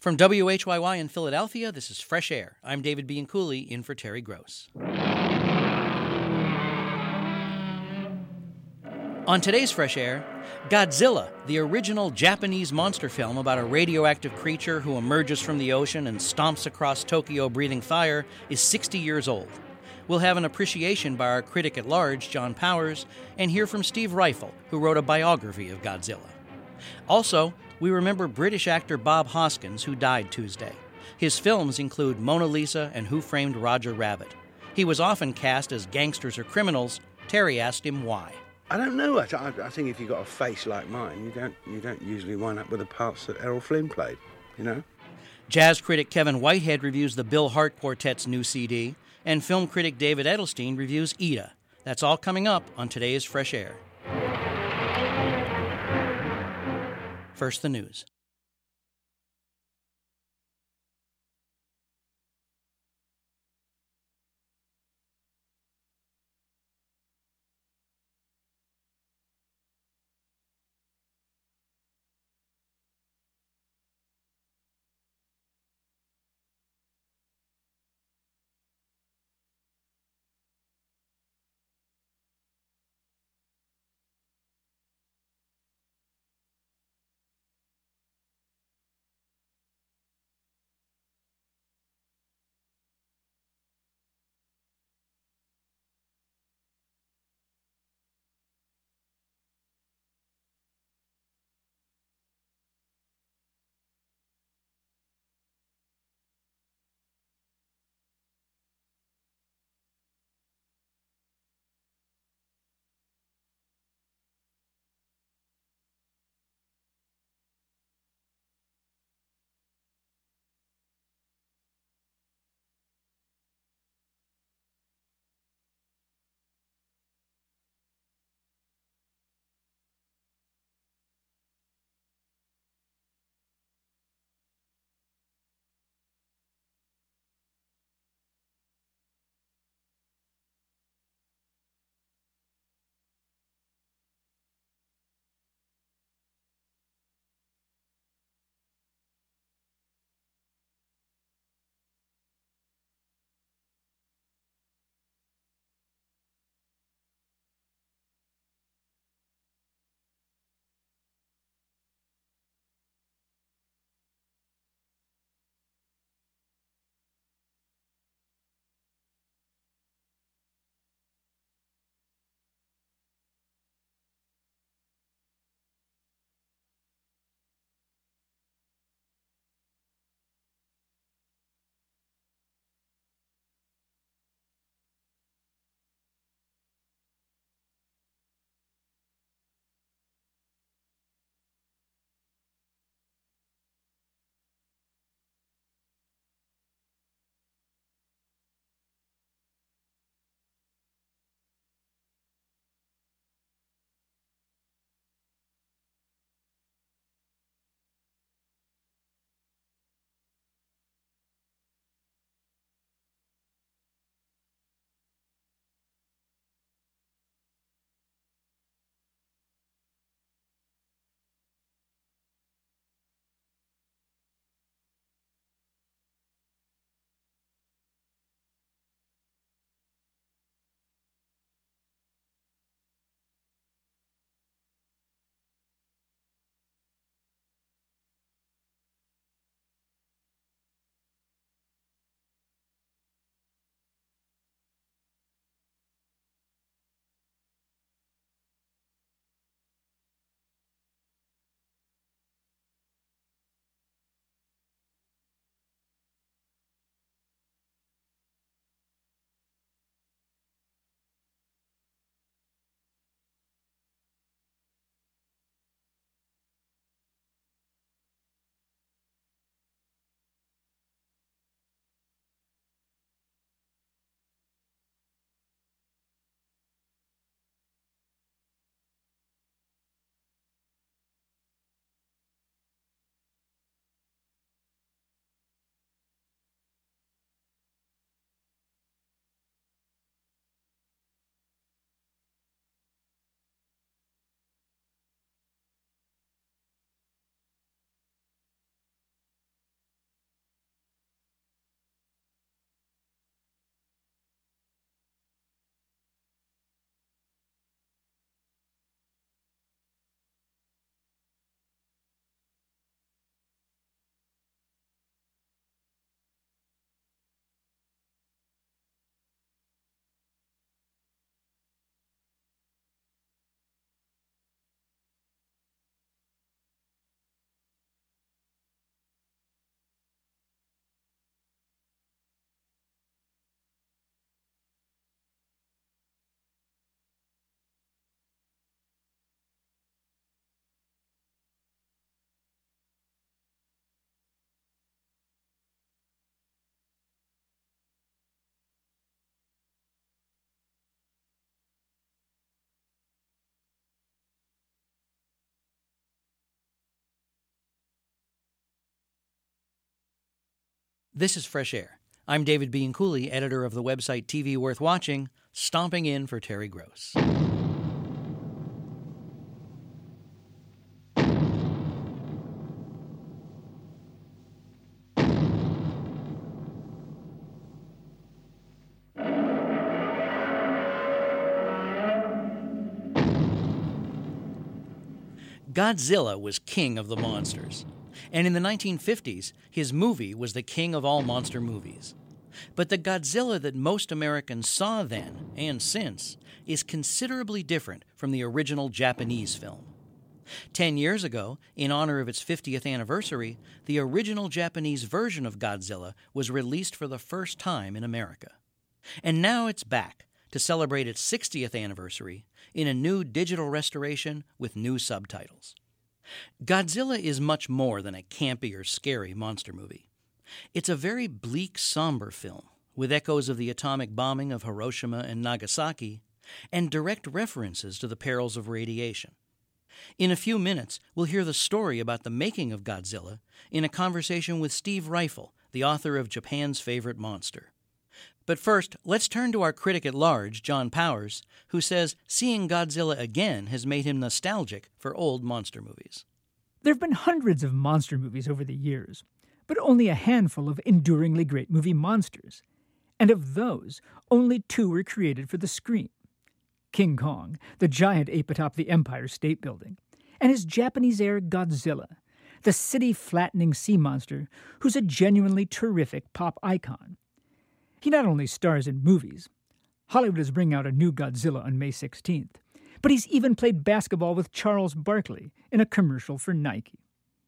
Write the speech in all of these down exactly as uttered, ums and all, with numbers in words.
From W H Y Y in Philadelphia, this is Fresh Air. I'm David Bianculli, in for Terry Gross. On today's Fresh Air, Godzilla, the original Japanese monster film about a radioactive creature who emerges from the ocean and stomps across Tokyo breathing fire, is sixty years old. We'll have an appreciation by our critic at large, John Powers, and hear from Steve Reifel, who wrote a biography of Godzilla. Also, we remember British actor Bob Hoskins, who died Tuesday. His films include Mona Lisa and Who Framed Roger Rabbit. He was often cast as gangsters or criminals. Terry asked him why. I don't know. I, I, I think if you've got a face like mine, you don't you don't usually wind up with the parts that Errol Flynn played, you know? Jazz critic Kevin Whitehead reviews the Bill Hart Quartet's new C D, and film critic David Edelstein reviews Ida. That's all coming up on today's Fresh Air. First, the news. This is Fresh Air. I'm David Bianculli, editor of the website T V Worth Watching, stomping in for Terry Gross. Godzilla was king of the monsters, and in the nineteen fifties, his movie was the king of all monster movies. But the Godzilla that most Americans saw then, and since, is considerably different from the original Japanese film. Ten years ago, in honor of its fiftieth anniversary, the original Japanese version of Godzilla was released for the first time in America. And now it's back to celebrate its sixtieth anniversary in a new digital restoration with new subtitles. Godzilla is much more than a campy or scary monster movie. It's a very bleak, somber film with echoes of the atomic bombing of Hiroshima and Nagasaki and direct references to the perils of radiation. In a few minutes, we'll hear the story about the making of Godzilla in a conversation with Steve Ryfle, the author of Japan's Favorite Monster. But first, let's turn to our critic at large, John Powers, who says seeing Godzilla again has made him nostalgic for old monster movies. There have been hundreds of monster movies over the years, but only a handful of enduringly great movie monsters. And of those, only two were created for the screen. King Kong, the giant ape atop the Empire State Building, and his Japanese-air Godzilla, the city-flattening sea monster who's a genuinely terrific pop icon. He not only stars in movies. Hollywood is bringing out a new Godzilla on May sixteenth, but he's even played basketball with Charles Barkley in a commercial for Nike.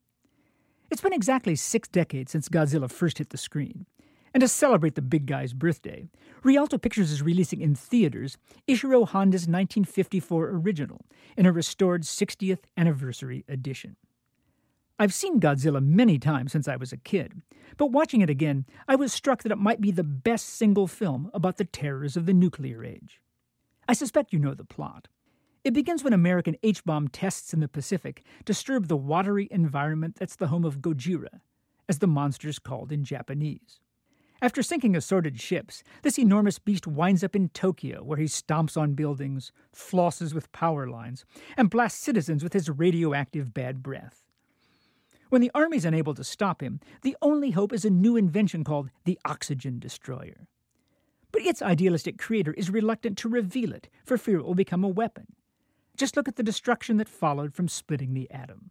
It's been exactly six decades since Godzilla first hit the screen, and to celebrate the big guy's birthday, Rialto Pictures is releasing in theaters Ishiro Honda's nineteen fifty-four original in a restored sixtieth anniversary edition. I've seen Godzilla many times since I was a kid, but watching it again, I was struck that it might be the best single film about the terrors of the nuclear age. I suspect you know the plot. It begins when American H-bomb tests in the Pacific disturb the watery environment that's the home of Gojira, as the monster's called in Japanese. After sinking assorted ships, this enormous beast winds up in Tokyo, where he stomps on buildings, flosses with power lines, and blasts citizens with his radioactive bad breath. When the army's unable to stop him, the only hope is a new invention called the Oxygen Destroyer. But its idealistic creator is reluctant to reveal it, for fear it will become a weapon. Just look at the destruction that followed from splitting the atom.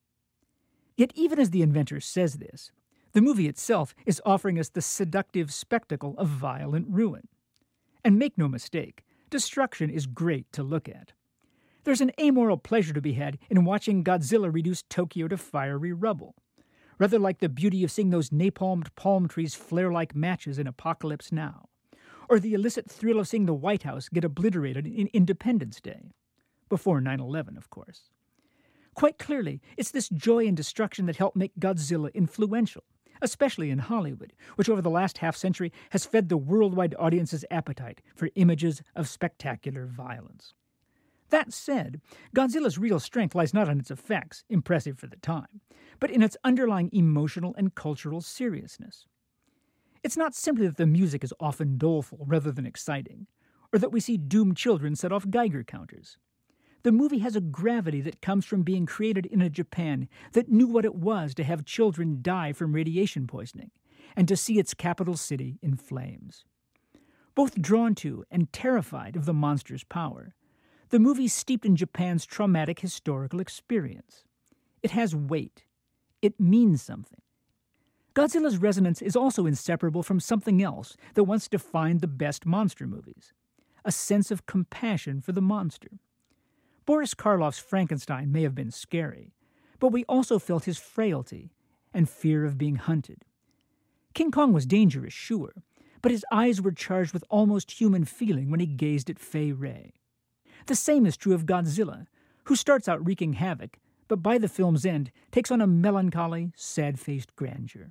Yet even as the inventor says this, the movie itself is offering us the seductive spectacle of violent ruin. And make no mistake, destruction is great to look at. There's an amoral pleasure to be had in watching Godzilla reduce Tokyo to fiery rubble, rather like the beauty of seeing those napalmed palm trees flare like matches in Apocalypse Now, or the illicit thrill of seeing the White House get obliterated in Independence Day. Before nine eleven, of course. Quite clearly, it's this joy and destruction that helped make Godzilla influential, especially in Hollywood, which over the last half-century has fed the worldwide audience's appetite for images of spectacular violence. That said, Godzilla's real strength lies not in its effects, impressive for the time, but in its underlying emotional and cultural seriousness. It's not simply that the music is often doleful rather than exciting, or that we see doomed children set off Geiger counters. The movie has a gravity that comes from being created in a Japan that knew what it was to have children die from radiation poisoning, and to see its capital city in flames. Both drawn to and terrified of the monster's power, the movie's steeped in Japan's traumatic historical experience. It has weight. It means something. Godzilla's resonance is also inseparable from something else that once defined the best monster movies, a sense of compassion for the monster. Boris Karloff's Frankenstein may have been scary, but we also felt his frailty and fear of being hunted. King Kong was dangerous, sure, but his eyes were charged with almost human feeling when he gazed at Fay Wray. The same is true of Godzilla, who starts out wreaking havoc, but by the film's end takes on a melancholy, sad-faced grandeur.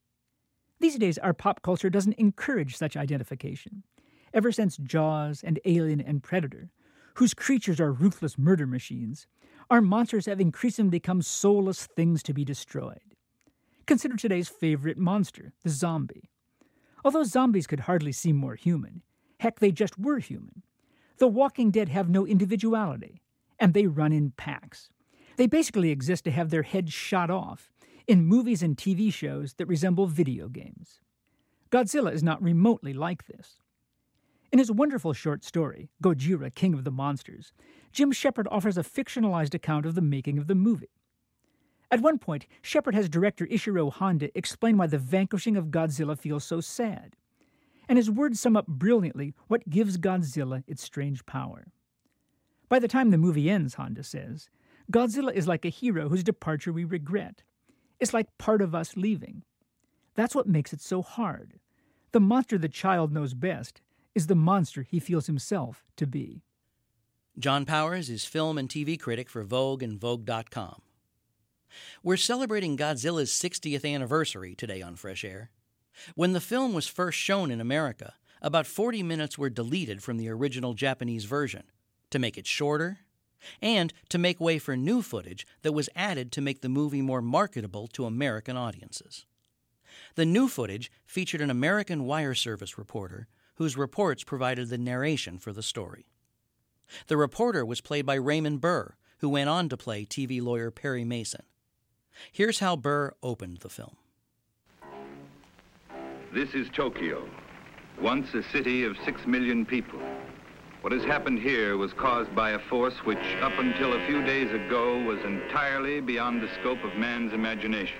These days, our pop culture doesn't encourage such identification. Ever since Jaws and Alien and Predator, whose creatures are ruthless murder machines, our monsters have increasingly become soulless things to be destroyed. Consider today's favorite monster, the zombie. Although zombies could hardly seem more human, heck, they just were human. The Walking Dead have no individuality, and they run in packs. They basically exist to have their heads shot off in movies and T V shows that resemble video games. Godzilla is not remotely like this. In his wonderful short story, Gojira, King of the Monsters, Jim Shepard offers a fictionalized account of the making of the movie. At one point, Shepard has director Ishiro Honda explain why the vanquishing of Godzilla feels so sad, and his words sum up brilliantly what gives Godzilla its strange power. By the time the movie ends, Honda says, Godzilla is like a hero whose departure we regret. It's like part of us leaving. That's what makes it so hard. The monster the child knows best is the monster he feels himself to be. John Powers is film and T V critic for Vogue and Vogue dot com. We're celebrating Godzilla's sixtieth anniversary today on Fresh Air. When the film was first shown in America, about forty minutes were deleted from the original Japanese version to make it shorter and to make way for new footage that was added to make the movie more marketable to American audiences. The new footage featured an American wire service reporter whose reports provided the narration for the story. The reporter was played by Raymond Burr, who went on to play T V lawyer Perry Mason. Here's how Burr opened the film. This is Tokyo, once a city of six million people. What has happened here was caused by a force which, up until a few days ago, was entirely beyond the scope of man's imagination.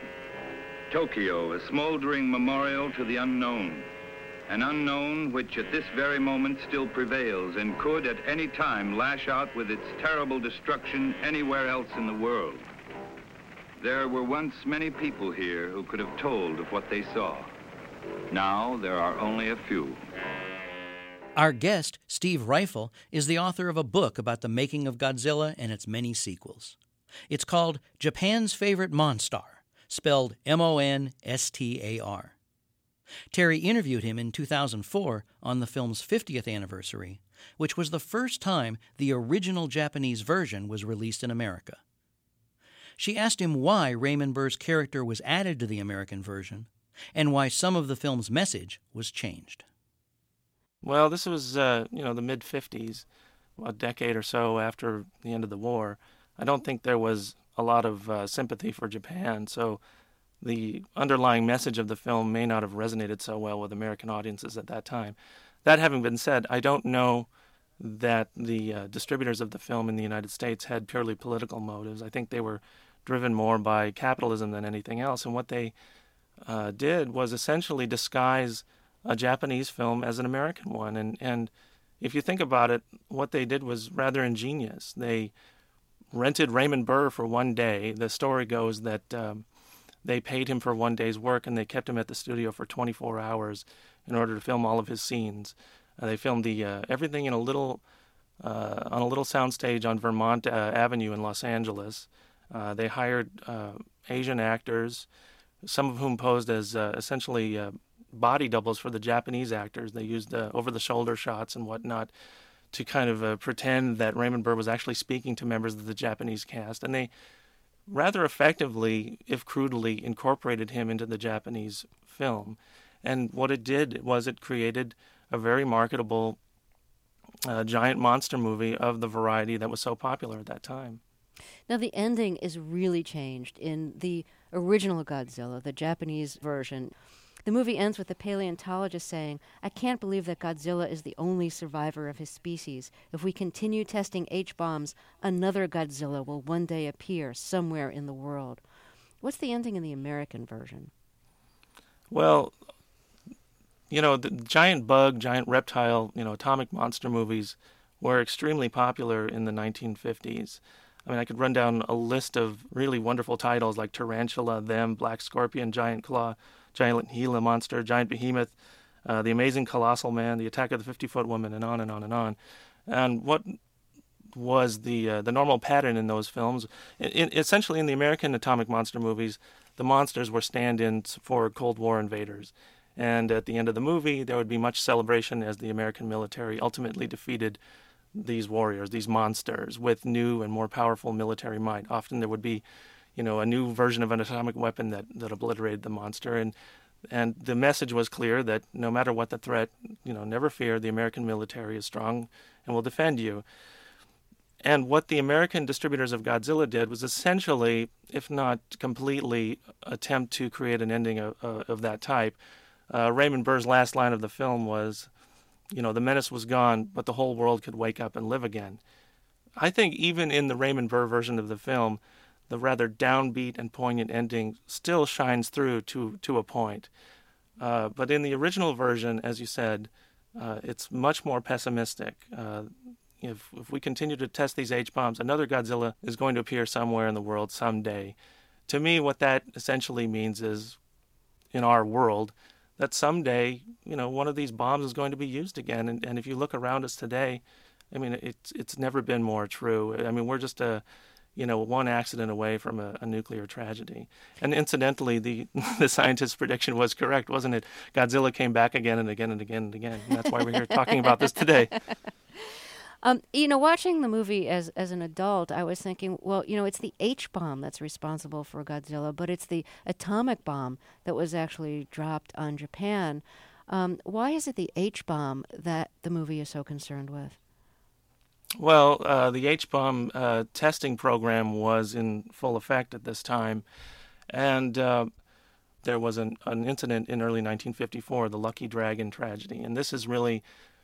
Tokyo, a smoldering memorial to the unknown, an unknown which at this very moment still prevails and could at any time lash out with its terrible destruction anywhere else in the world. There were once many people here who could have told of what they saw. Now there are only a few. Our guest, Steve Ryfle, is the author of a book about the making of Godzilla and its many sequels. It's called Japan's Favorite Monstar, spelled M O N S T A R. Terry interviewed him in two thousand four on the film's fiftieth anniversary, which was the first time the original Japanese version was released in America. She asked him why Raymond Burr's character was added to the American version and why some of the film's message was changed. Well, this was, uh, you know, the mid-fifties, a decade or so after the end of the war. I don't think there was a lot of uh, sympathy for Japan, so the underlying message of the film may not have resonated so well with American audiences at that time. That having been said, I don't know that the uh, distributors of the film in the United States had purely political motives. I think they were driven more by capitalism than anything else, and what they uh, did was essentially disguise a Japanese film as an American one. And, and if you think about it, what they did was rather ingenious. They rented Raymond Burr for one day. The story goes that um, they paid him for one day's work, and they kept him at the studio for twenty-four hours in order to film all of his scenes. Uh, they filmed the uh, everything in a little uh, on a little soundstage on Vermont uh, Avenue in Los Angeles. Uh, they hired uh, Asian actors, some of whom posed as uh, essentially uh, body doubles for the Japanese actors. They used uh, over-the-shoulder shots and whatnot to kind of uh, pretend that Raymond Burr was actually speaking to members of the Japanese cast. And they rather effectively, if crudely, incorporated him into the Japanese film. And what it did was it created a very marketable uh, giant monster movie of the variety that was so popular at that time. Now, the ending is really changed in the original Godzilla, the Japanese version. The movie ends with the paleontologist saying, "I can't believe that Godzilla is the only survivor of his species. If we continue testing H-bombs, another Godzilla will one day appear somewhere in the world." What's the ending in the American version? Well, you know, the giant bug, giant reptile, you know, atomic monster movies were extremely popular in the nineteen fifties. I mean, I could run down a list of really wonderful titles like Tarantula, Them, Black Scorpion, Giant Claw, Giant Gila Monster, Giant Behemoth, uh, The Amazing Colossal Man, The Attack of the fifty-Foot Woman, and on and on and on. And what was the uh, the normal pattern in those films? In, in, essentially, in the American atomic monster movies, the monsters were stand-ins for Cold War invaders. And at the end of the movie, there would be much celebration as the American military ultimately defeated these warriors, these monsters, with new and more powerful military might. Often there would be, you know, a new version of an atomic weapon that, that obliterated the monster. And and the message was clear that no matter what the threat, you know, never fear, the American military is strong and will defend you. And what the American distributors of Godzilla did was essentially, if not completely, attempt to create an ending of, uh, of that type. Uh, Raymond Burr's last line of the film was, you know, the menace was gone, but the whole world could wake up and live again. I think even in the Raymond Burr version of the film, the rather downbeat and poignant ending still shines through to, to a point. Uh, but in the original version, as you said, uh, it's much more pessimistic. Uh, if, if we continue to test these H-bombs, another Godzilla is going to appear somewhere in the world someday. To me, what that essentially means is, in our world, that someday, you know, one of these bombs is going to be used again. And, and if you look around us today, I mean, it's it's never been more true. I mean, we're just a, you know, one accident away from a, a nuclear tragedy. And incidentally, the the scientist's prediction was correct, wasn't it? Godzilla came back again and again and again and again. And that's why we're here talking about this today. Um, you know, watching the movie as as an adult, I was thinking, well, you know, it's the H-bomb that's responsible for Godzilla, but it's the atomic bomb that was actually dropped on Japan. Um, why is it the H-bomb that the movie is so concerned with? Well, uh, the H-bomb uh, testing program was in full effect at this time, and uh, there was an, an incident in early nineteen fifty-four, the Lucky Dragon tragedy, and this is really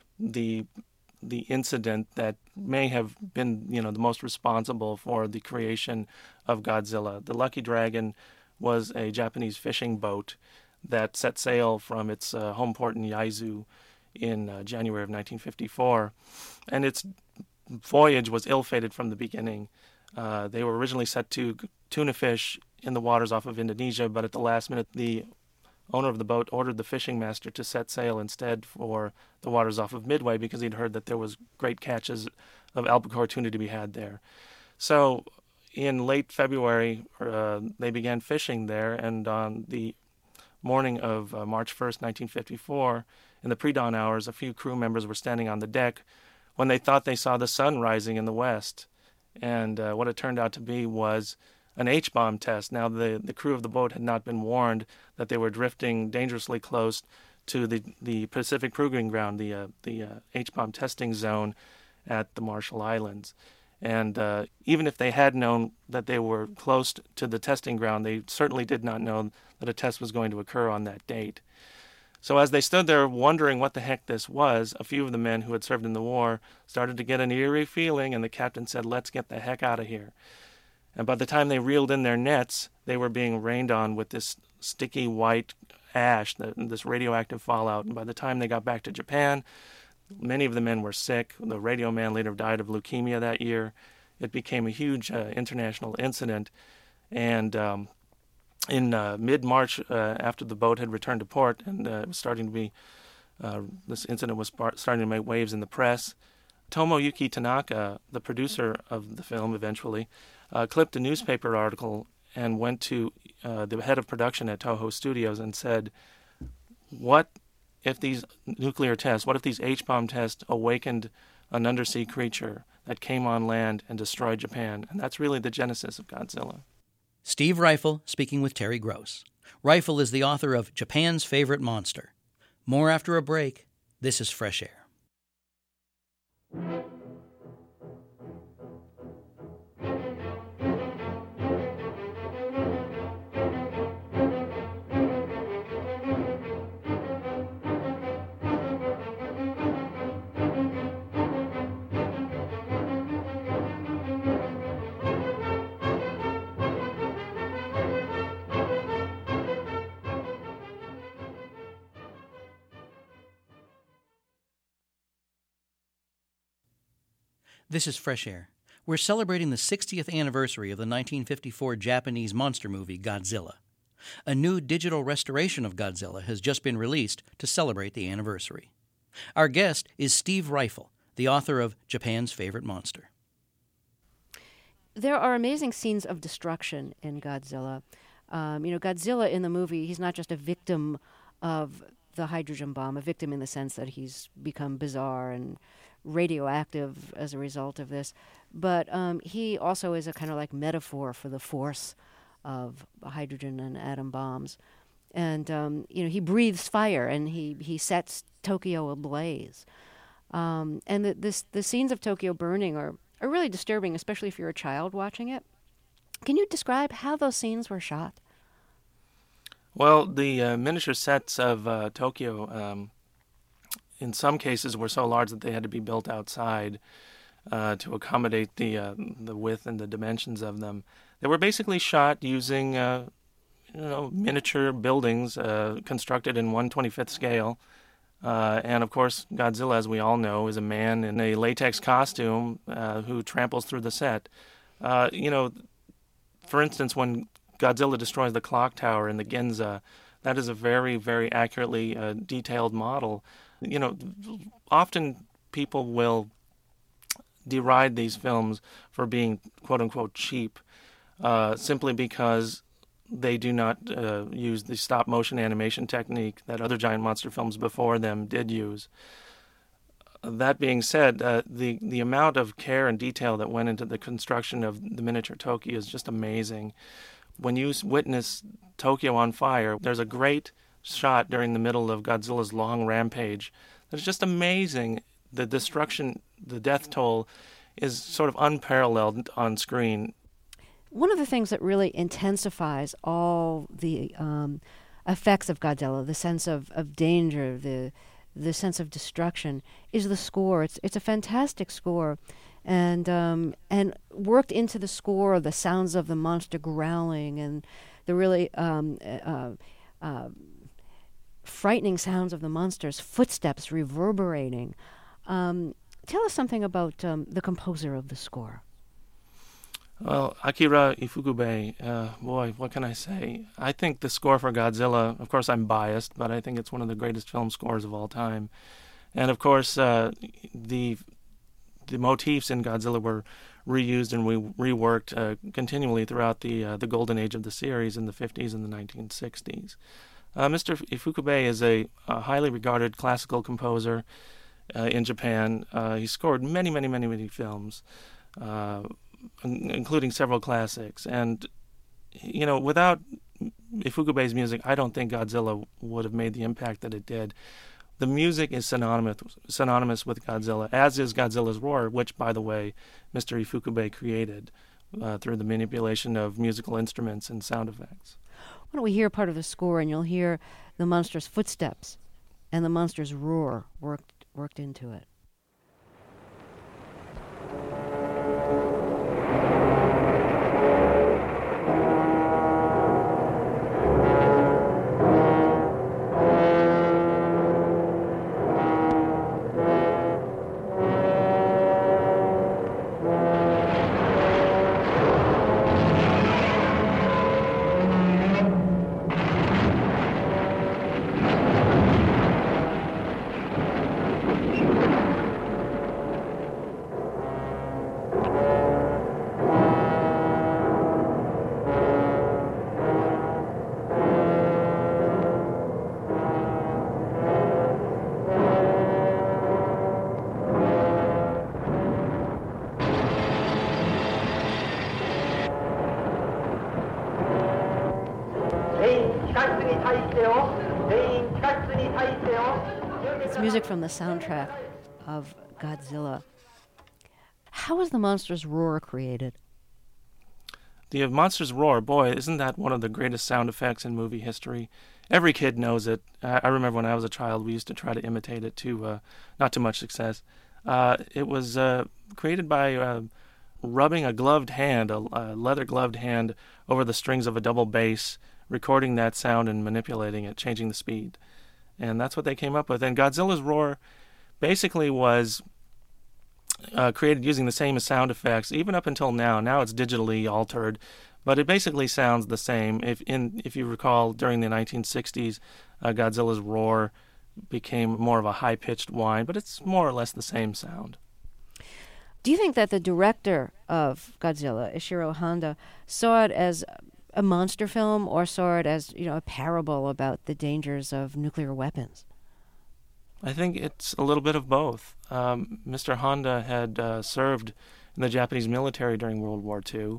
the the incident that may have been, you know, the most responsible for the creation of Godzilla. The Lucky Dragon was a Japanese fishing boat that set sail from its uh, home port in Yaizu in uh, January of nineteen fifty-four, and its voyage was ill-fated from the beginning. Uh, they were originally set to tuna fish in the waters off of Indonesia, but at the last minute, the owner of the boat ordered the fishing master to set sail instead for the waters off of Midway because he'd heard that there was great catches of albacore tuna to be had there. So in late February, uh, they began fishing there, and on the morning of uh, March first, nineteen fifty-four, in the pre-dawn hours, a few crew members were standing on the deck when they thought they saw the sun rising in the west. And uh, what it turned out to be was an H-bomb test. Now, the, the crew of the boat had not been warned that they were drifting dangerously close to the, the Pacific Proving Ground, the, uh, the uh, H-bomb testing zone at the Marshall Islands. And uh, even if they had known that they were close to the testing ground, they certainly did not know that a test was going to occur on that date. So as they stood there wondering what the heck this was, a few of the men who had served in the war started to get an eerie feeling, and the captain said, "Let's get the heck out of here." And by the time they reeled in their nets, they were being rained on with this sticky white ash, this radioactive fallout. And by the time they got back to Japan, many of the men were sick. The radio man later died of leukemia that year. It became a huge uh, international incident. And um, in uh, mid-March, uh, after the boat had returned to port, and uh, it was starting to be, uh, this incident was starting to make waves in the press, Tomoyuki Tanaka, the producer of the film eventually, uh, clipped a newspaper article and went to uh, the head of production at Toho Studios and said, what if these nuclear tests, what if these H-bomb tests awakened an undersea creature that came on land and destroyed Japan? And that's really the genesis of Godzilla. Steve Ryfle speaking with Terry Gross. Ryfle is the author of Japan's Favorite Monster. More after a break. This is Fresh Air. This is Fresh Air. We're celebrating the sixtieth anniversary of the nineteen fifty-four Japanese monster movie Godzilla. A new digital restoration of Godzilla has just been released to celebrate the anniversary. Our guest is Steve Ryfle, the author of Japan's Favorite Monster. There are amazing scenes of destruction in Godzilla. Um, you know, Godzilla in the movie, he's not just a victim of the hydrogen bomb, a victim in the sense that he's become bizarre and radioactive as a result of this, but um, he also is a kind of like metaphor for the force of hydrogen and atom bombs. And, um, you know, he breathes fire and he, he sets Tokyo ablaze. Um, and the, this, the scenes of Tokyo burning are, are really disturbing, especially if you're a child watching it. Can you describe how those scenes were shot? Well, the uh, miniature sets of uh, Tokyo, um, in some cases, were so large that they had to be built outside uh, to accommodate the uh, the width and the dimensions of them. They were basically shot using uh, you know miniature buildings uh, constructed in one twenty-fifth scale. Uh, and, of course, Godzilla, as we all know, is a man in a latex costume uh, who tramples through the set. Uh, you know, for instance, when Godzilla destroys the clock tower in the Ginza, that is a very, very accurately uh, detailed model. You know, often people will deride these films for being, quote-unquote, cheap, uh, simply because they do not uh, use the stop-motion animation technique that other giant monster films before them did use. That being said, uh, the, the amount of care and detail that went into the construction of the miniature Tokyo is just amazing. When you witness Tokyo on fire, there's a great shot during the middle of Godzilla's long rampage that's just amazing. The destruction, the death toll is sort of unparalleled on screen. One of the things that really intensifies all the um, effects of Godzilla, the sense of, of danger, the the sense of destruction, is the score. It's it's a fantastic score, and um, and worked into the score, the sounds of the monster growling and the really um, uh, uh, frightening sounds of the monster's footsteps reverberating. Um, tell us something about um, the composer of the score. Well, Akira Ifukube, uh, boy, what can I say? I think the score for Godzilla, of course I'm biased, but I think it's one of the greatest film scores of all time. And of course, uh, the the motifs in Godzilla were reused and re- reworked uh, continually throughout the uh, the golden age of the series in the fifties and the nineteen sixties. Uh, Mister Ifukube is a, a highly regarded classical composer uh, in Japan. Uh, he scored many, many, many, many films. Uh, including several classics. And, you know, without Ifukube's music, I don't think Godzilla would have made the impact that it did. The music is synonymous synonymous with Godzilla, as is Godzilla's Roar, which, by the way, Mister Ifukube created uh, through the manipulation of musical instruments and sound effects. Why don't we hear part of the score, and you'll hear the monster's footsteps and the monster's roar worked worked into it. It's music from the soundtrack of Godzilla. How was the monster's roar created? The monster's roar, boy, isn't that one of the greatest sound effects in movie history? Every kid knows it. I, I remember when I was a child, we used to try to imitate it to uh, not too much success. Uh, it was uh, created by uh, rubbing a gloved hand, a, a leather gloved hand, over the strings of a double bass, recording that sound and manipulating it, changing the speed. And that's what they came up with. And Godzilla's roar basically was uh, created using the same sound effects, even up until now. Now it's digitally altered, but it basically sounds the same. If in if you recall, during the nineteen sixties, uh, Godzilla's roar became more of a high-pitched whine, but it's more or less the same sound. Do you think that the director of Godzilla, Ishiro Honda, saw it as a monster film or saw it as, you know, a parable about the dangers of nuclear weapons? I think it's a little bit of both. Um, Mister Honda had uh, served in the Japanese military during World War Two,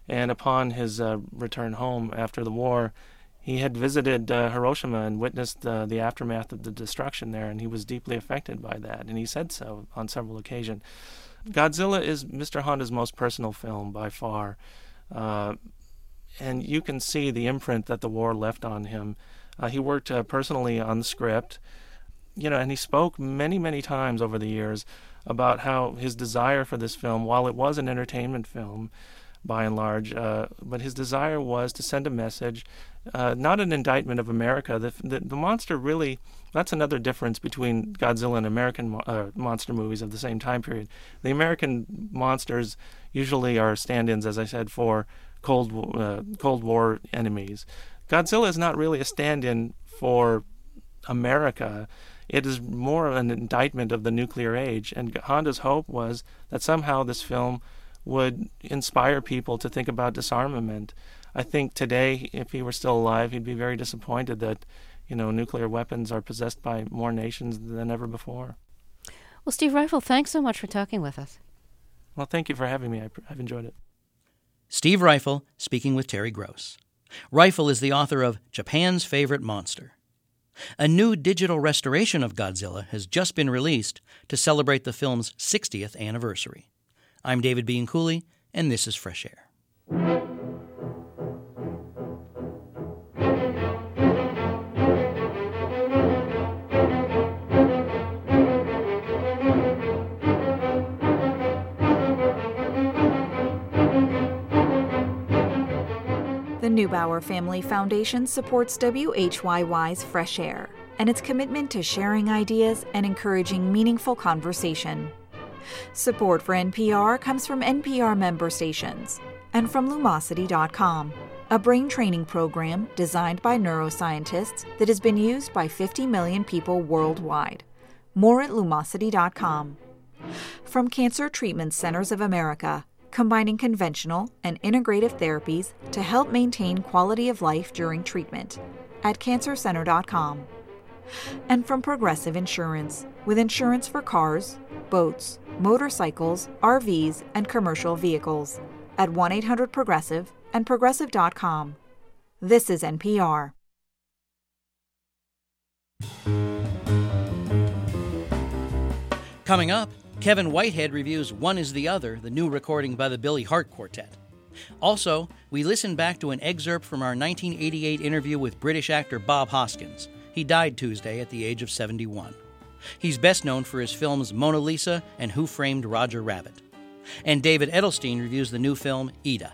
And upon his uh, return home after the war, he had visited uh, Hiroshima and witnessed uh, the aftermath of the destruction there, and he was deeply affected by that, and he said so on several occasions. Godzilla is Mister Honda's most personal film by far, uh, and you can see the imprint that the war left on him. Uh, he worked uh, personally on the script, you know, and he spoke many, many times over the years about how his desire for this film, while it was an entertainment film, by and large, uh, but his desire was to send a message, uh, not an indictment of America. The, the, the monster really, that's another difference between Godzilla and American mo- uh, monster movies of the same time period. The American monsters usually are stand-ins, as I said, for Cold, uh, Cold War enemies. Godzilla is not really a stand-in for America. It is more an indictment of the nuclear age, and Honda's hope was that somehow this film would inspire people to think about disarmament. I think today, if he were still alive, he'd be very disappointed that, you know, nuclear weapons are possessed by more nations than ever before. Well, Steve Ryfle, thanks so much for talking with us. Well, thank you for having me. I, I've enjoyed it. Steve Ryfle speaking with Terry Gross. Ryfle is the author of Japan's Favorite Monster. A new digital restoration of Godzilla has just been released to celebrate the film's sixtieth anniversary. I'm David Bianculli, and this is Fresh Air. The Neubauer Family Foundation supports W H Y Y's Fresh Air and its commitment to sharing ideas and encouraging meaningful conversation. Support for N P R comes from N P R member stations and from Lumosity dot com, a brain training program designed by neuroscientists that has been used by fifty million people worldwide. More at Lumosity dot com. From Cancer Treatment Centers of America, combining conventional and integrative therapies to help maintain quality of life during treatment, at cancer center dot com. And from Progressive Insurance, with insurance for cars, boats, motorcycles, R Vs, and commercial vehicles, at one eight hundred progressive and progressive dot com. This is N P R. Coming up, Kevin Whitehead reviews One is the Other, the new recording by the Billy Hart Quartet. Also, we listen back to an excerpt from our nineteen eighty-eight interview with British actor Bob Hoskins. He died Tuesday at the age of seventy-one. He's best known for his films Mona Lisa and Who Framed Roger Rabbit. And David Edelstein reviews the new film Ida.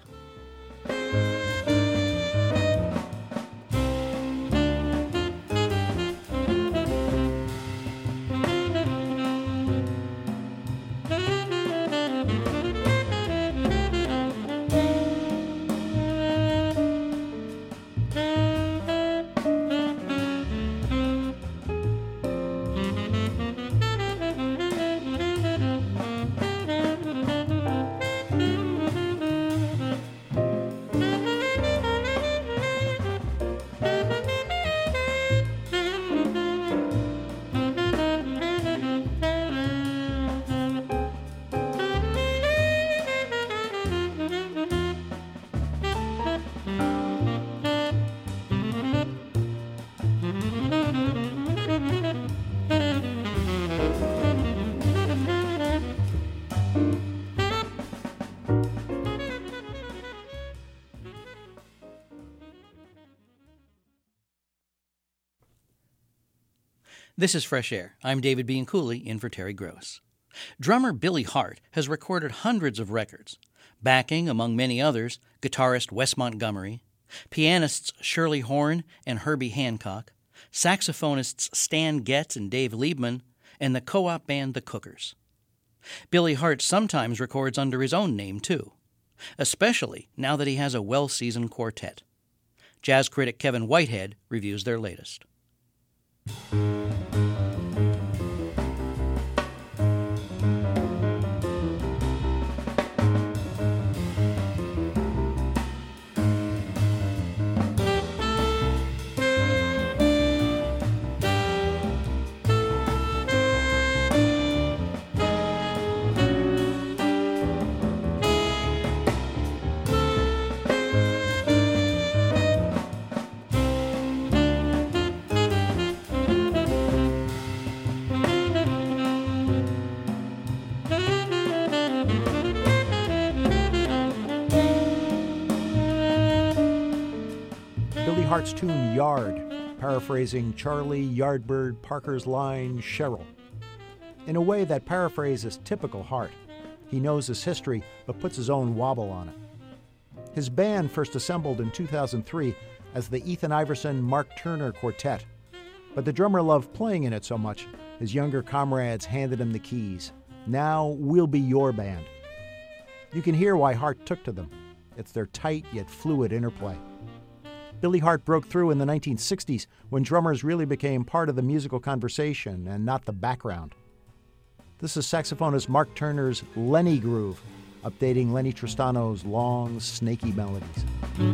This is Fresh Air. I'm David Bianculli, in for Terry Gross. Drummer Billy Hart has recorded hundreds of records, backing, among many others, guitarist Wes Montgomery, pianists Shirley Horn and Herbie Hancock, saxophonists Stan Getz and Dave Liebman, and the co-op band The Cookers. Billy Hart sometimes records under his own name, too, especially now that he has a well-seasoned quartet. Jazz critic Kevin Whitehead reviews their latest. Hart's tune Yard, paraphrasing Charlie Yardbird Parker's line, Cheryl. In a way, that paraphrase is typical Hart. He knows his history, but puts his own wobble on it. His band first assembled in two thousand three as the Ethan Iverson Mark Turner Quartet. But the drummer loved playing in it so much, his younger comrades handed him the keys. Now we'll be your band. You can hear why Hart took to them. It's their tight yet fluid interplay. Billy Hart broke through in the nineteen sixties when drummers really became part of the musical conversation and not the background. This is saxophonist Mark Turner's Lenny Groove, updating Lenny Tristano's long, snaky melodies.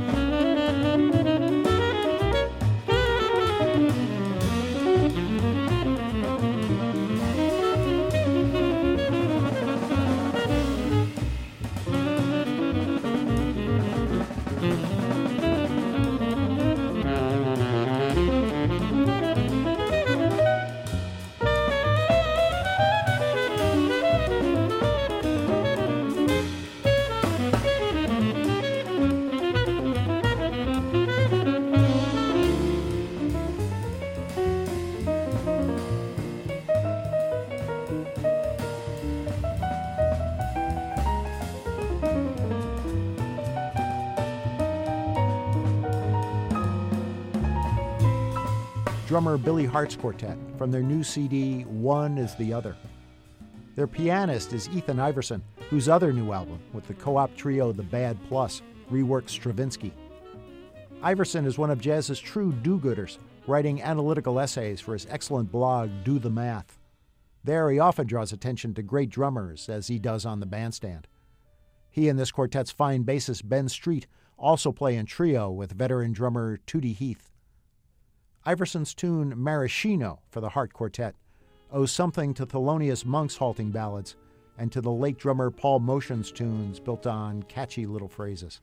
Drummer Billy Hart's quartet from their new C D, One is the Other. Their pianist is Ethan Iverson, whose other new album, with the co-op trio The Bad Plus, reworks Stravinsky. Iverson is one of jazz's true do-gooders, writing analytical essays for his excellent blog, Do the Math. There he often draws attention to great drummers, as he does on the bandstand. He and this quartet's fine bassist Ben Street also play in trio with veteran drummer Tootie Heath. Iverson's tune Maraschino for the Hart Quartet owes something to Thelonious Monk's halting ballads and to the late drummer Paul Motion's tunes built on catchy little phrases.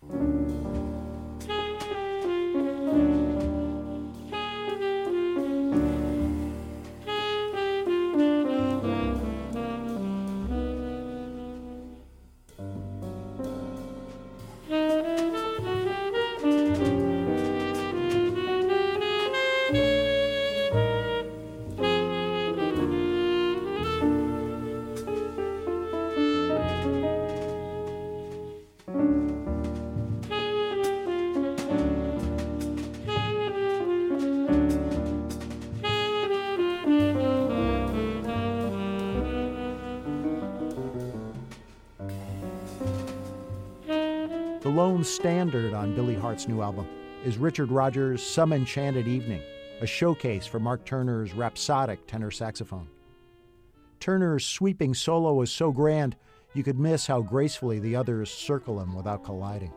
The lone standard on Billy Hart's new album is Richard Rodgers' Some Enchanted Evening, a showcase for Mark Turner's rhapsodic tenor saxophone. Turner's sweeping solo is so grand, you could miss how gracefully the others circle him without colliding.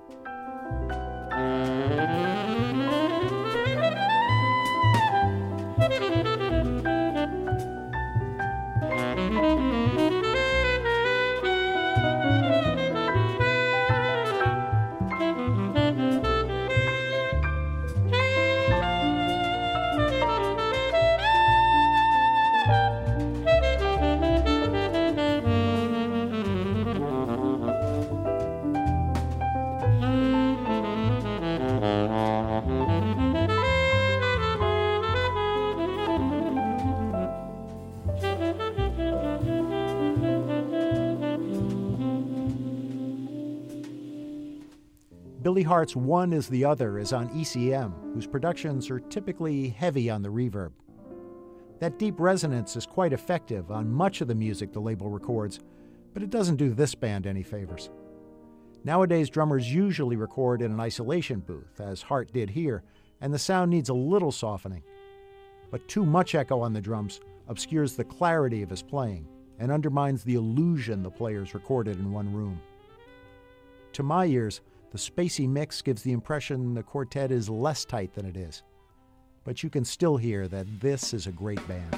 Billy Hart's One is the Other is on E C M, whose productions are typically heavy on the reverb. That deep resonance is quite effective on much of the music the label records, but it doesn't do this band any favors. Nowadays, drummers usually record in an isolation booth, as Hart did here, and the sound needs a little softening. But too much echo on the drums obscures the clarity of his playing and undermines the illusion the players recorded in one room. To my ears, the spacey mix gives the impression the quartet is less tight than it is. But you can still hear that this is a great band.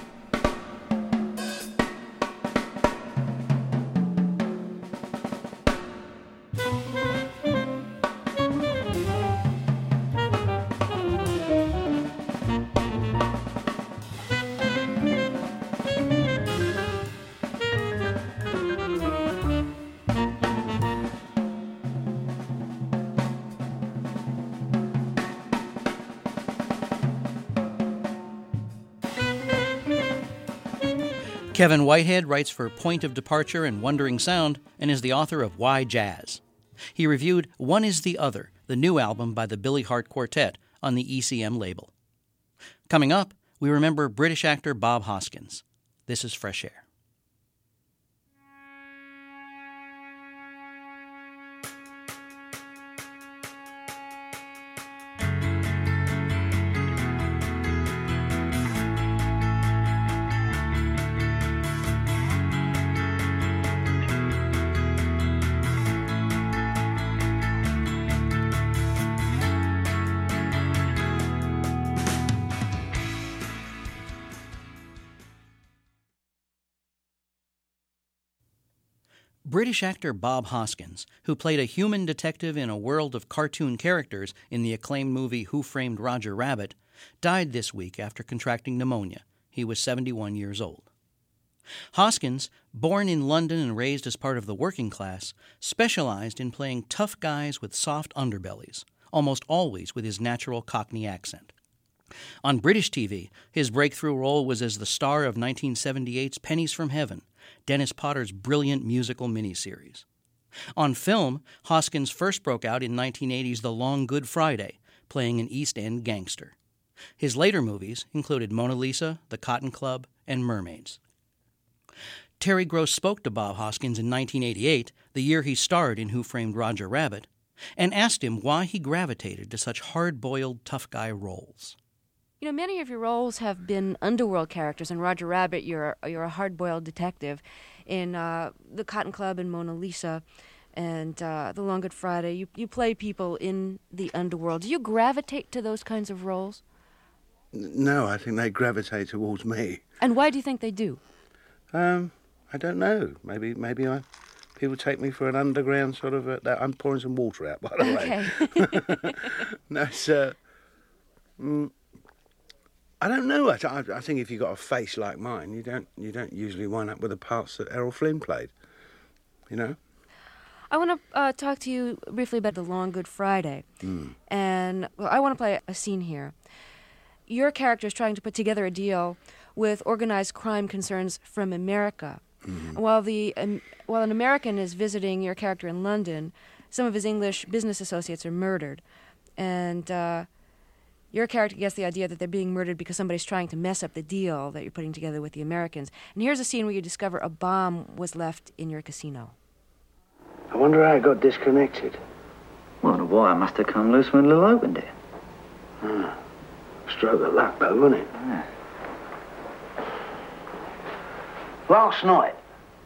Kevin Whitehead writes for Point of Departure and Wandering Sound and is the author of Why Jazz. He reviewed One Is the Other, the new album by the Billy Hart Quartet on the E C M label. Coming up, we remember British actor Bob Hoskins. This is Fresh Air. British actor Bob Hoskins, who played a human detective in a world of cartoon characters in the acclaimed movie Who Framed Roger Rabbit, died this week after contracting pneumonia. He was seventy-one years old. Hoskins, born in London and raised as part of the working class, specialized in playing tough guys with soft underbellies, almost always with his natural Cockney accent. On British T V, his breakthrough role was as the star of nineteen seventy-eight's Pennies from Heaven, Dennis Potter's brilliant musical miniseries. On film, Hoskins first broke out in nineteen eighty's The Long Good Friday, playing an East End gangster. His later movies included Mona Lisa, The Cotton Club, and Mermaids. Terry Gross spoke to Bob Hoskins in nineteen eighty-eight, the year he starred in Who Framed Roger Rabbit, and asked him why he gravitated to such hard-boiled, tough guy roles. You know, many of your roles have been underworld characters. In Roger Rabbit, you're you're a hard-boiled detective. In uh, The Cotton Club and Mona Lisa and uh, The Long Good Friday, you, you play people in the underworld. Do you gravitate to those kinds of roles? No, I think they gravitate towards me. And why do you think they do? Um, I don't know. Maybe maybe I, people take me for an underground sort of... A, I'm pouring some water out, by the way. Okay. No, it's... Uh, mm, I don't know. I, I, I think if you've got a face like mine, you don't you don't usually wind up with the parts that Errol Flynn played, you know? I want to uh, talk to you briefly about The Long Good Friday. Mm. And well, I want to play a scene here. Your character is trying to put together a deal with organized crime concerns from America. Mm-hmm. While, the, um, while an American is visiting your character in London, some of his English business associates are murdered. And... Uh, Your character gets the idea that they're being murdered because somebody's trying to mess up the deal that you're putting together with the Americans. And here's a scene where you discover a bomb was left in your casino. I wonder how it got disconnected. Well, the wire must have come loose when Lil opened it. Ah, stroke of luck, though, wasn't it? Yeah. Last night,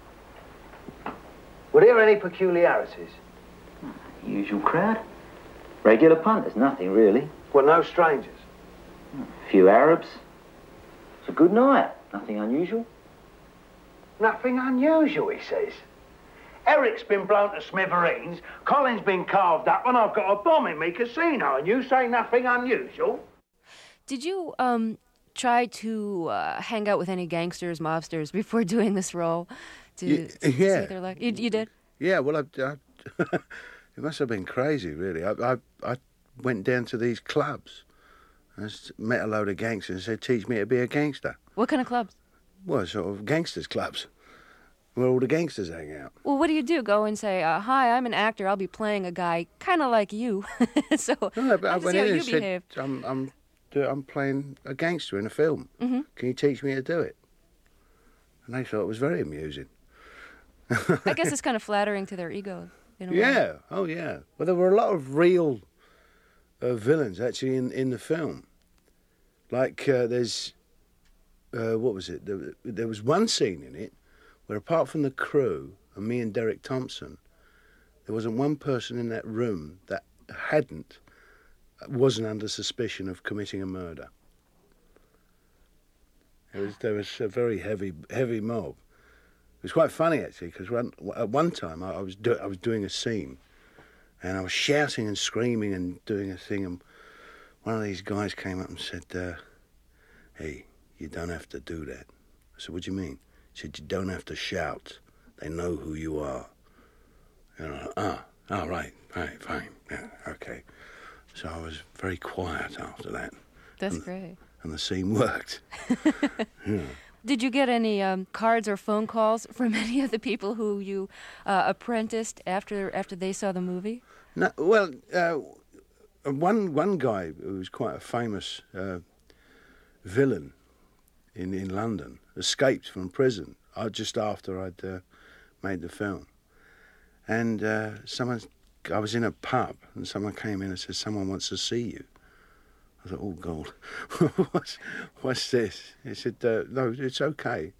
were there any peculiarities? Usual crowd. Regular punters, nothing really. Well, no strangers? A few Arabs. It's a good night. Nothing unusual. Nothing unusual, he says. Eric's been blown to smithereens, Colin's been carved up, and I've got a bomb in me casino, and you say nothing unusual? Did you um try to uh, hang out with any gangsters, mobsters before doing this role? To, y- to yeah. see their luck? You, you did? Yeah, well, I, I, it must have been crazy, really. I, I, I went down to these clubs and met a load of gangsters and said, teach me to be a gangster. What kind of clubs? Well, sort of gangsters clubs, where all the gangsters hang out. Well, what do you do? Go and say, uh, hi, I'm an actor. I'll be playing a guy kind of like you. so no, but I, I have to went see how in you and said, behave. I'm, I'm, I'm playing a gangster in a film. Mm-hmm. Can you teach me to do it? And they thought it was very amusing. I guess it's kind of flattering to their egos. In a Yeah, way. oh yeah. Well, there were a lot of real uh, villains actually in, in the film. Like uh, there's, uh, what was it? There, there was one scene in it where apart from the crew and me and Derek Thompson, there wasn't one person in that room that hadn't, wasn't under suspicion of committing a murder. It was, there was a very heavy, heavy mob. It was quite funny actually, because at one time I, I was do, I was doing a scene, and I was shouting and screaming and doing a thing, and one of these guys came up and said, uh, "Hey, you don't have to do that." I said, "What do you mean?" He said, "You don't have to shout. They know who you are." And I, ah, oh, right, right, fine, yeah, okay. So I was very quiet after that. That's and, great. And the scene worked. Yeah. Did you get any um, cards or phone calls from any of the people who you uh, apprenticed after after they saw the movie? No, well, uh, one one guy who was quite a famous uh, villain in in London escaped from prison uh, just after I'd uh, made the film, and uh, someone I was in a pub and someone came in and said, "Someone wants to see you." I thought, "Oh God, what's what's this?" He said, uh, "No, it's okay."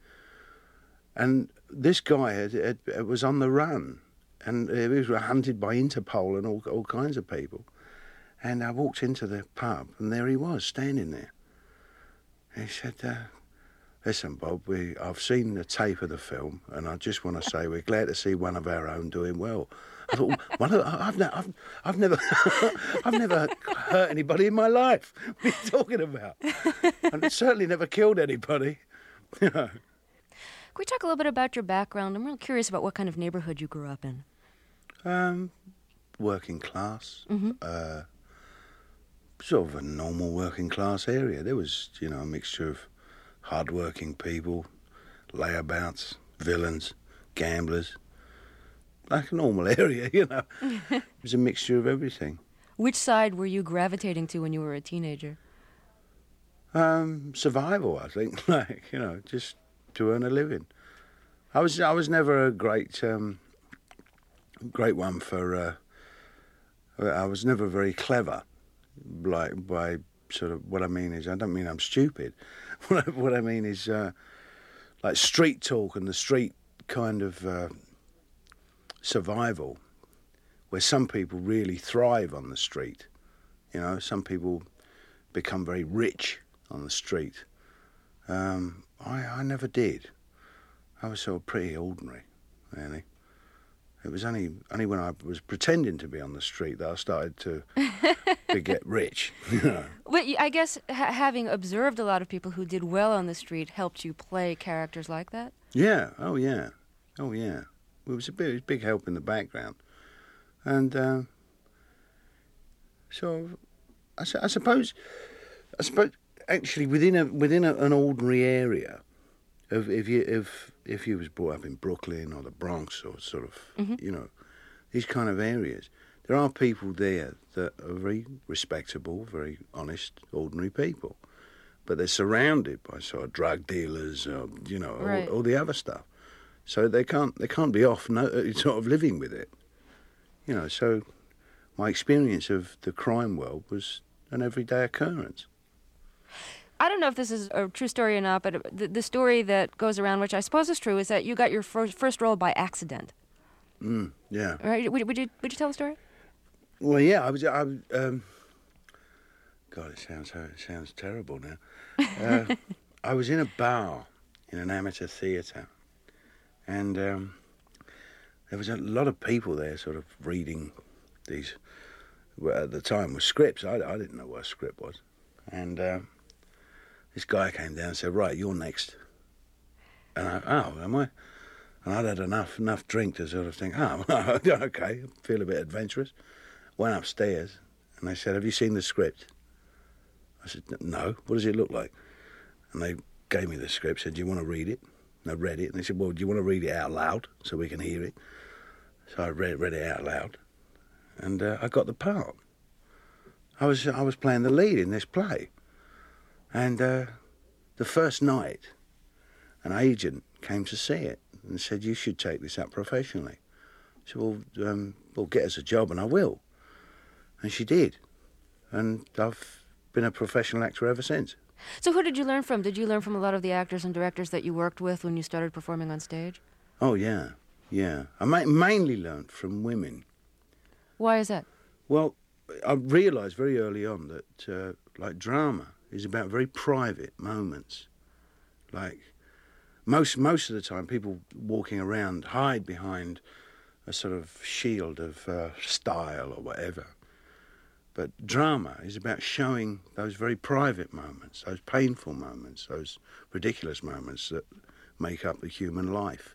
And this guy had, had, was on the run, and he was hunted by Interpol and all all kinds of people. And I walked into the pub, and there he was, standing there. And he said, uh, "Listen, Bob, we I've seen the tape of the film, and I just want to say we're glad to see one of our own doing well." I thought, one of, I've, ne- I've, I've never, I've never hurt anybody in my life. What are you talking about? I've certainly never killed anybody. Can we talk a little bit about your background? I'm real curious about what kind of neighborhood you grew up in. Um, working class, Mm-hmm. uh, sort of a normal working class area. There was, you know, a mixture of hard-working people, layabouts, villains, gamblers. Like a normal area, you know. It was a mixture of everything. Which side were you gravitating to when you were a teenager? Um, survival, I think. Like, you know, just to earn a living. I was I was never a great um, great one for. Uh, I was never very clever. Like by sort of what I mean is I don't mean I'm stupid. What I, what I mean is uh, like street talk and the street kind of. Uh, survival, where some people really thrive on the street. You know, some people become very rich on the street. Um, I, I never did. I was sort of pretty ordinary, really. It was only only when I was pretending to be on the street that I started to to get rich. You know. But I guess ha- having observed a lot of people who did well on the street helped you play characters like that? Yeah. Oh, yeah. Oh, yeah. It was a big, it was a big help in the background, and uh, so I, I suppose, I suppose actually within a within a, an ordinary area, of if you if if you was brought up in Brooklyn or the Bronx or sort of Mm-hmm. you know these kind of areas, there are people there that are very respectable, very honest, ordinary people, but they're surrounded by sort of drug dealers, or, you know, Right. all, all the other stuff. So they can't they can't be off no, sort of living with it, you know. So my experience of the crime world was an everyday occurrence. I don't know if this is a true story or not, but the, the story that goes around, which I suppose is true, is that you got your first, first role by accident. Mm, yeah. Right? Would, would you would you tell the story? Well, yeah. I was. I was, um, God, it sounds it sounds terrible now. Uh, I was in a bar in an amateur theatre. And um, there was a lot of people there sort of reading these, well, at the time, were scripts. I, I didn't know what a script was. And uh, this guy came down and said, "Right, you're next." And I, "Oh, am I?" And I'd had enough enough drink to sort of think, "Oh, okay, I feel a bit adventurous." Went upstairs and they said, "Have you seen the script?" I said, "No, what does it look like?" And they gave me the script, said, "Do you want to read it?" And I read it, and they said, "Well, do you want to read it out loud so we can hear it?" So I read read it out loud, and uh, I got the part. I was I was playing the lead in this play, and uh, the first night, an agent came to see it and said, "You should take this up professionally." I said, "Well, um, well, get us a job, and I will." And she did, and I've been a professional actor ever since. So who did you learn from? Did you learn from a lot of the actors and directors that you worked with when you started performing on stage? Oh, yeah, yeah. I ma- mainly learnt from women. Why is that? Well, I realised very early on that, uh, like, drama is about very private moments. Like, most most of the time, people walking around hide behind a sort of shield of uh, style or whatever. But drama is about showing those very private moments, those painful moments, those ridiculous moments that make up the human life.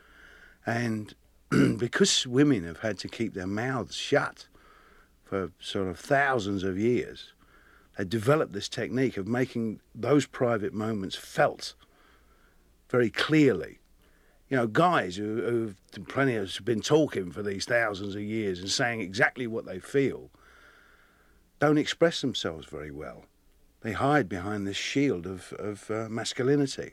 And because women have had to keep their mouths shut for sort of thousands of years, they developed this technique of making those private moments felt very clearly. You know, guys who, who've plenty of been talking for these thousands of years and saying exactly what they feel don't express themselves very well. They hide behind this shield of, of uh, masculinity.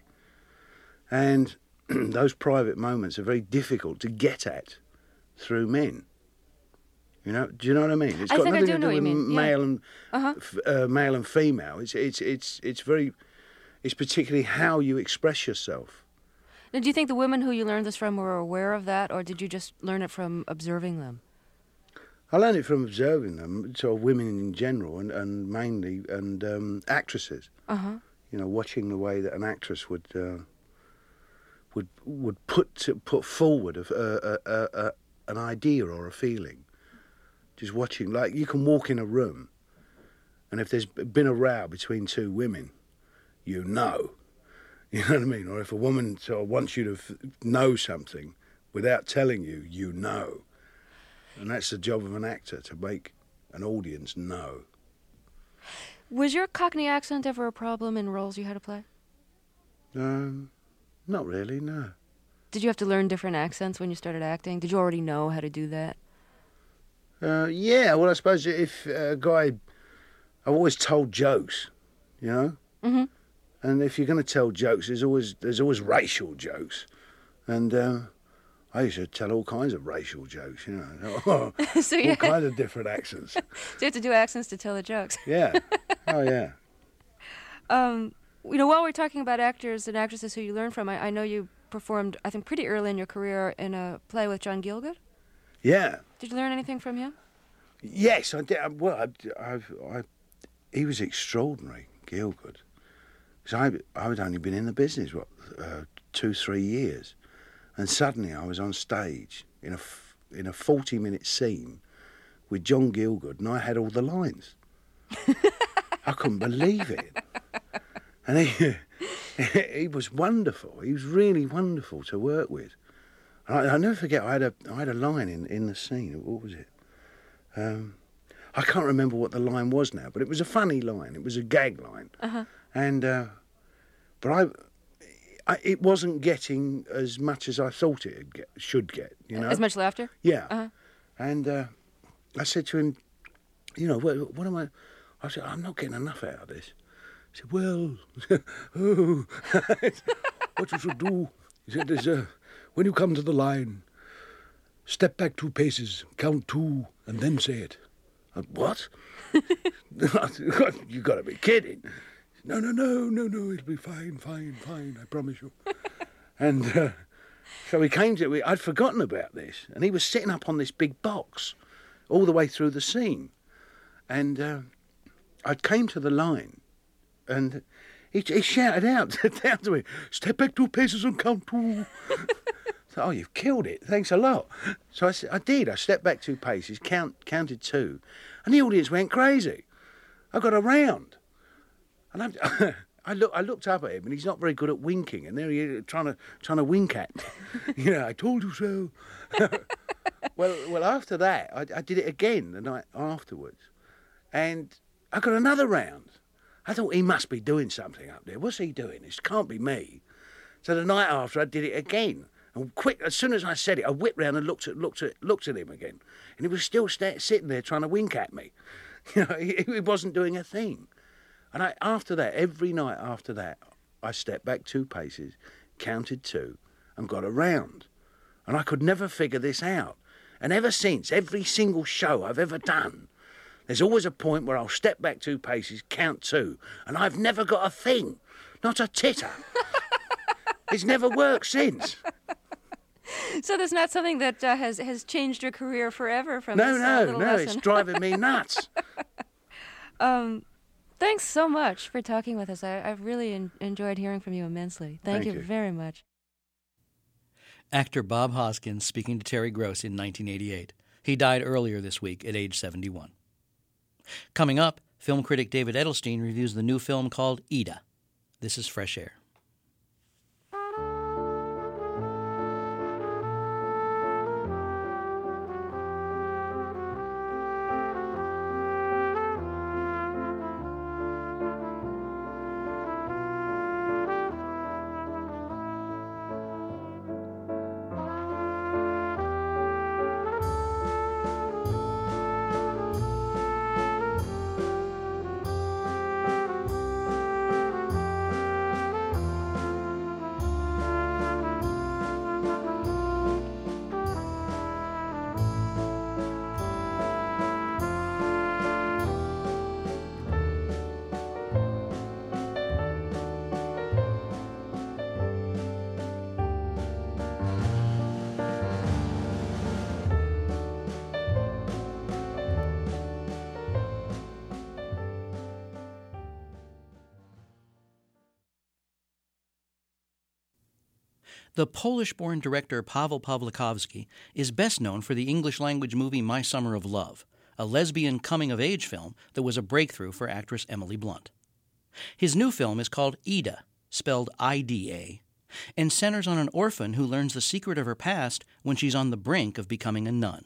And those private moments are very difficult to get at through men. You know, do you know what I mean? It's I got think I nothing do to know do what with you mean. Yeah. male and Uh-huh. f- uh, male and female. It's it's it's it's very, it's particularly how you express yourself. Now, do you think the women who you learned this from were aware of that, or did you just learn it from observing them? I learned it from observing them, sort of women in general, and, and mainly and um, actresses. Uh-huh. You know, watching the way that an actress would uh, would would put put forward a, a, a, a, an idea or a feeling. Just watching, like you can walk in a room, and if there's been a row between two women, you know. You know what I mean? Or if a woman sort of wants you to f- know something without telling you, you know. And that's the job of an actor, to make an audience know. Was your Cockney accent ever a problem in roles you had to play? Um, not really, no. Did you have to learn different accents when you started acting? Did you already know how to do that? Uh, yeah, well, I suppose if a guy... I've always told jokes, you know? Mm-hmm. And if you're going to tell jokes, there's always there's always racial jokes. And uh, I used to tell all kinds of racial jokes, you know. So all you kinds of different accents. So you have to do accents to tell the jokes. Yeah. Oh, yeah. Um, you know, while we're talking about actors and actresses who you learn from, I, I know you performed, I think, pretty early in your career in a play with John Gielgud. Yeah. Did you learn anything from him? Yes, I did. Well, I, I've, I, he was extraordinary, Gielgud. Because I, I'd only been in the business, what, uh, two, three years. And suddenly I was on stage in a, f- in a forty-minute scene with John Gielgud, and I had all the lines. I couldn't believe it. And he, he was wonderful. He was really wonderful to work with. And I, I'll never forget, I had a, I had a line in, in the scene. What was it? Um, I can't remember what the line was now, but it was a funny line. It was a gag line. Uh-huh. And, uh, but I, I, it wasn't getting as much as I thought it get, should get, you know? As much laughter? Yeah. Uh-huh. And uh, I said to him, you know, what, what am I, I said, I'm not getting enough out of this. He said, well, oh, what you should do, he said, is uh, when you come to the line, step back two paces, count two, and then say it. I, what? You got to be kidding. No, no, no, no, no, it'll be fine, fine, fine, I promise you. And uh, so he came to, I'd forgotten about this, and he was sitting up on this big box all the way through the scene. And uh, I came to the line, and he, he shouted out down to me, step back two paces and count two. So, oh, you've killed it, thanks a lot. So I, I did, I stepped back two paces, count, counted two, and the audience went crazy. I got around. And I, I, look, I looked up at him, and he's not very good at winking, and there he is trying to, trying to wink at me. You know, I told you so. well, well, after that, I, I did it again the night afterwards, and I got another round. I thought he must be doing something up there. What's he doing? This can't be me. So the night after, I did it again. And quick, as soon as I said it, I whipped round and looked at, looked at, looked at him again, and he was still st- sitting there trying to wink at me. You know, he, he wasn't doing a thing. And I, after that, every night after that, I stepped back two paces, counted two, and got around. And I could never figure this out. And ever since, every single show I've ever done, there's always a point where I'll step back two paces, count two, and I've never got a thing, not a titter. It's never worked since. So that's not something that uh, has has changed your career forever from no, this uh, no, little no, lesson. it's driving me nuts. um, thanks so much for talking with us. I, I've really en- enjoyed hearing from you immensely. Thank, Thank you, you. very much. Actor Bob Hoskins speaking to Terry Gross in nineteen eighty-eight. He died earlier this week at age seventy-one. Coming up, film critic David Edelstein reviews the new film called Ida. This is Fresh Air. The Polish-born director Paweł Pawlikowski is best known for the English-language movie My Summer of Love, a lesbian coming-of-age film that was a breakthrough for actress Emily Blunt. His new film is called Ida, spelled I D A, and centers on an orphan who learns the secret of her past when she's on the brink of becoming a nun.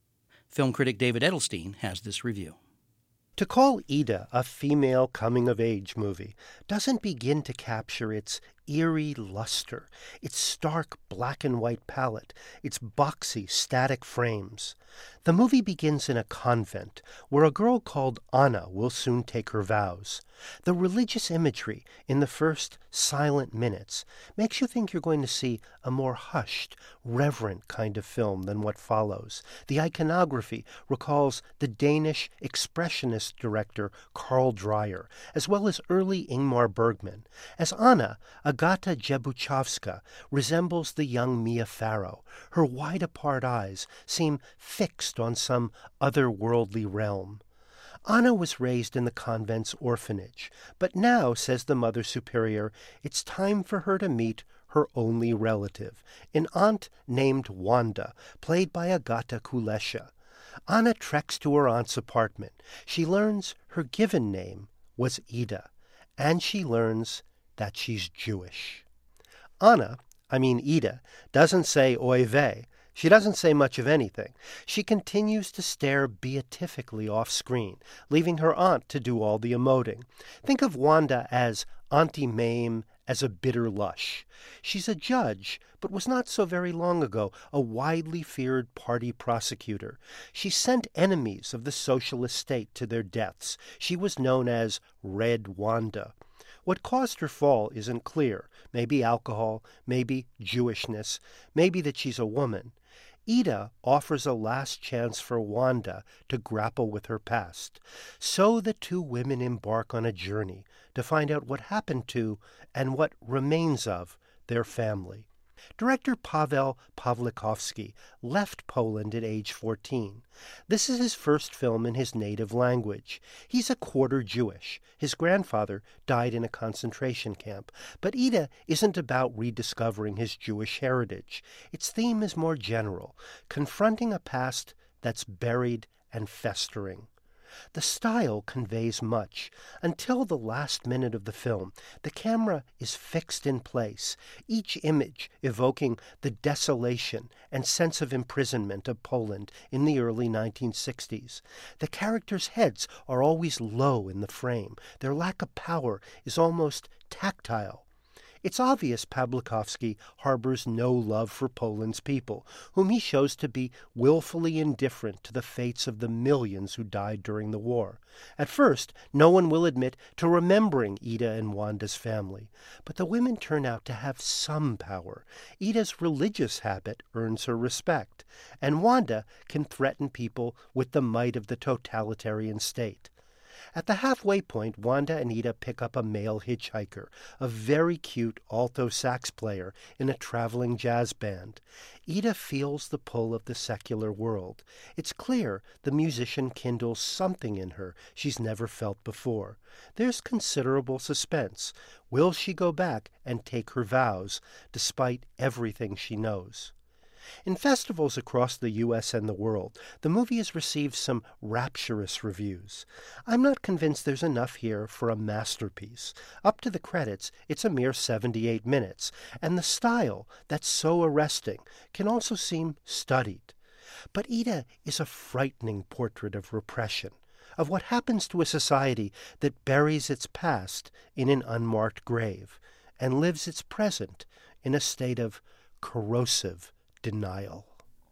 Film critic David Edelstein has this review. To call Ida a female coming-of-age movie doesn't begin to capture its eerie luster, its stark black-and-white palette, its boxy, static frames. The movie begins in a convent where a girl called Anna will soon take her vows. The religious imagery in the first silent minutes makes you think you're going to see a more hushed, reverent kind of film than what follows. The iconography recalls the Danish expressionist director Carl Dreyer, as well as early Ingmar Bergman. As Anna, Agata Jebuchowska resembles the young Mia Farrow. Her wide-apart eyes seem fixed on some otherworldly realm. Anna was raised in the convent's orphanage, but now, says the Mother Superior, it's time for her to meet her only relative, an aunt named Wanda, played by Agata Kulesza. Anna treks to her aunt's apartment. She learns her given name was Ida, and she learns that she's Jewish. Anna, I mean Ida, doesn't say oy vey. She doesn't say much of anything. She continues to stare beatifically off-screen, leaving her aunt to do all the emoting. Think of Wanda as Auntie Mame, as a bitter lush. She's a judge, but was not so very long ago a widely feared party prosecutor. She sent enemies of the socialist state to their deaths. She was known as Red Wanda. What caused her fall isn't clear. Maybe alcohol, maybe Jewishness, maybe that she's a woman. Ida offers a last chance for Wanda to grapple with her past. So the two women embark on a journey to find out what happened to and what remains of their family. Director Paweł Pawlikowski left Poland at age fourteen. This is his first film in his native language. He's a quarter Jewish. His grandfather died in a concentration camp. But Ida isn't about rediscovering his Jewish heritage. Its theme is more general, confronting a past that's buried and festering. The style conveys much. Until the last minute of the film, the camera is fixed in place, each image evoking the desolation and sense of imprisonment of Poland in the early nineteen sixties. The characters' heads are always low in the frame. Their lack of power is almost tactile. It's obvious Pawlikowski harbors no love for Poland's people, whom he shows to be willfully indifferent to the fates of the millions who died during the war. At first, no one will admit to remembering Ida and Wanda's family, but the women turn out to have some power. Ida's religious habit earns her respect, and Wanda can threaten people with the might of the totalitarian state. At the halfway point, Wanda and Ida pick up a male hitchhiker, a very cute alto sax player in a traveling jazz band. Ida feels the pull of the secular world. It's clear the musician kindles something in her she's never felt before. There's considerable suspense. Will she go back and take her vows, despite everything she knows? In festivals across the U S and the world, the movie has received some rapturous reviews. I'm not convinced there's enough here for a masterpiece. Up to the credits, it's a mere seventy-eight minutes, and the style that's so arresting can also seem studied. But Ida is a frightening portrait of repression, of what happens to a society that buries its past in an unmarked grave and lives its present in a state of corrosive denial.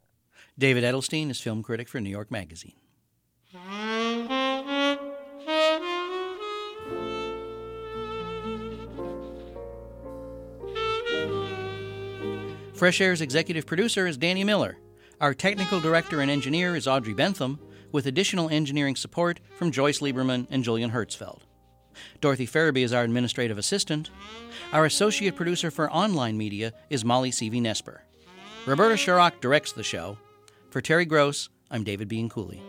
David Edelstein is film critic for New York Magazine. Fresh Air's executive producer is Danny Miller. Our technical director and engineer is Audrey Bentham, with additional engineering support from Joyce Lieberman and Julian Hertzfeld. Dorothy Farabee is our administrative assistant. Our associate producer for online media is Molly Seavey-Nesper. Roberta Sharrock directs the show. For Terry Gross, I'm David Bianculli.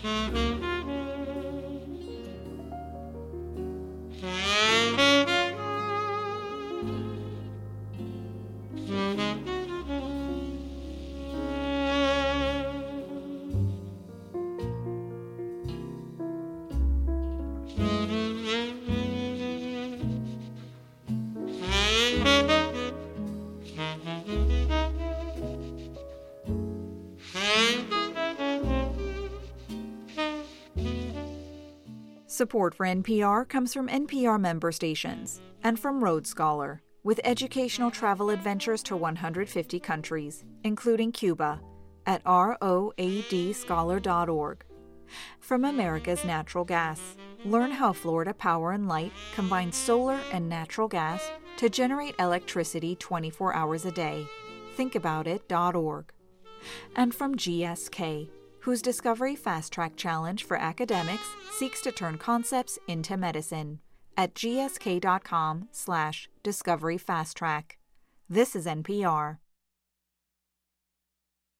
Support for N P R comes from N P R member stations and from Road Scholar, with educational travel adventures to one hundred fifty countries, including Cuba, at road scholar dot org. From America's Natural Gas, learn how Florida Power and Light combines solar and natural gas to generate electricity twenty-four hours a day. think about it dot org. And from G S K, whose Discovery Fast Track Challenge for academics seeks to turn concepts into medicine, at gsk dot com slash discovery fast track. This is N P R.